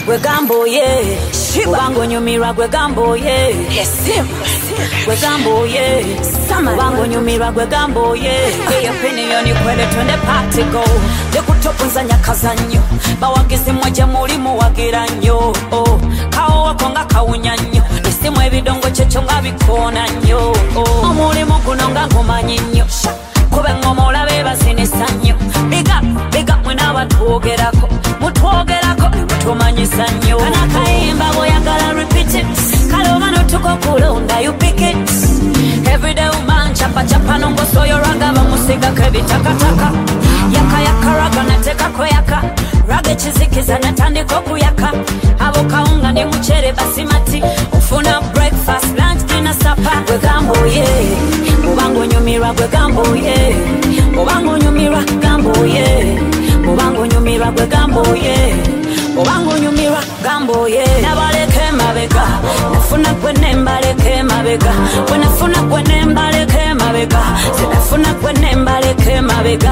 gwe gambo ye bango nyumirwa gwe gambo ye gwe gambo ye bango nyumirwa gwe gambo ye your opinion ikwele twende party go dekutopunza nyakazanyo bawagizi mwaje muri muwagira nnyo kawo wako nga kawunya nnyo isimu ebidongo kyekyo nga bikona nnyo omulimu guno nga ngumanyi nnyo kube ng'omola bebazinisa nnyo biga mwena abatwogerako mutwogerako mutumanyisa nnyo kana kayimba bw'oyagala repeat it kale oba notuko kulonda you pick it everyday woman chapa nongosoyoraga bamusigako ebitakataka yaka raga natekako yaka raga ekizikiza natandika okuyaka abo kawunga ne mucere basimati ofuna breakfast lunch dinner supper gwe gambo ye obanga onyumirwa gwe gambo ye obanga onyumirwa gambo ye obanga onyumirwa gwe gambo ye obanga onyumirwa gambo ye nabaleke mabega nafuna gwe nembaleke mabega bwe nafuna gwe nembaleke mabega sinafuna gwe nembaleke mabega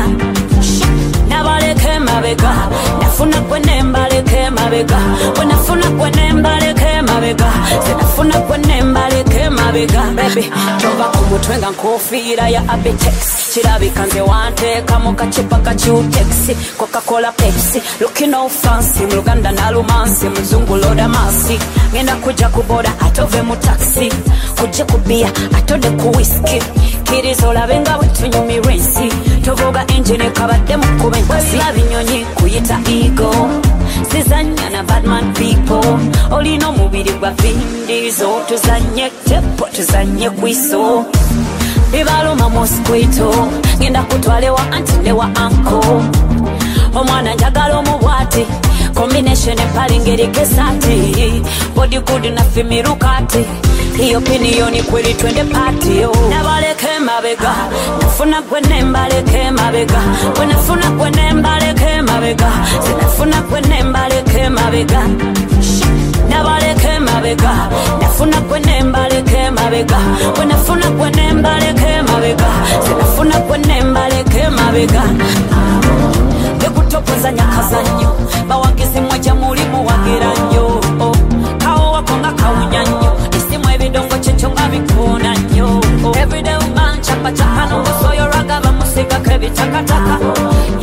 nabaleke mabega nafuna gwe nembaleke mabega bwe nafuna gwe nembaleke mabega sinafuna gwe nembaleke mabega baby tova ku mutwe nga nkofiira ya Abetex kirabika nze wanteeka mu kacupa ka Q-Tex Coca-Cola Pepsi looking all fancy mu Luganda na lumansi muzungu loda masi ngenda kuja kuboda atove mu taxi kuje kubia atode ku whisky kirizo olabe nga bwetunyumirwa ensi tovuga engine kabadde mu kuba enkasi binyonyi kuyita ego sizanya na badman people olina omubiri gwa vindizo tuzanye tepo tuzanye kwiso bibaluma mosquito ngenda kutwalewa anti newa anko omwana njagala omubwati combination empali ngeri kesati body good na fimirukati hiyo opinion kweli twende party yo nabaleke mabega nafuna gwe nembaleke mabega bwe nafuna gwe nembaleke mabega sinafuna gwe nembaleke mabega nabaleke mabega nafuna gwe nembaleke mabega bwe nafuna gwe nembaleke mabega sinafuna gwe nembaleke mabega bekutopoza nyakazanyo bawagizi mwaje muri muwagira nnyo kawo wako nga kawunya nnyo isimu ebidongo kyekyo nga bikona nnyo everyday woman chapa nongosoyoraga bamusigako ebitakataka